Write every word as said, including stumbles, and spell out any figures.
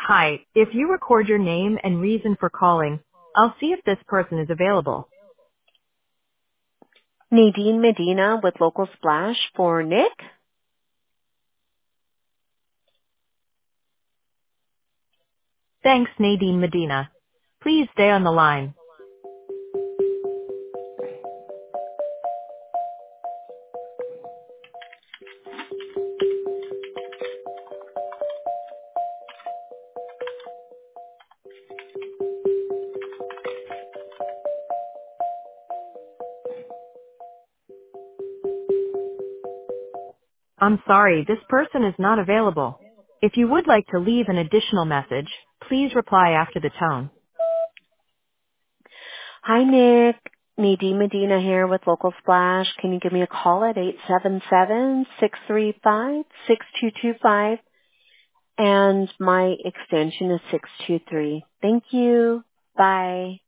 Hi, if you record your name and reason for calling, I'll see if this person is available. Nadine Medina with Local Splash for Nick. Thanks, Nadine Medina. Please stay on the line. I'm sorry, this person is not available. If you would like to leave an additional message, please reply after the tone. Hi, Nick. Nadine Medina here with Local Splash. Can you give me a call at eight seven seven, six three five, six two two five? And my extension is six two three. Thank you. Bye.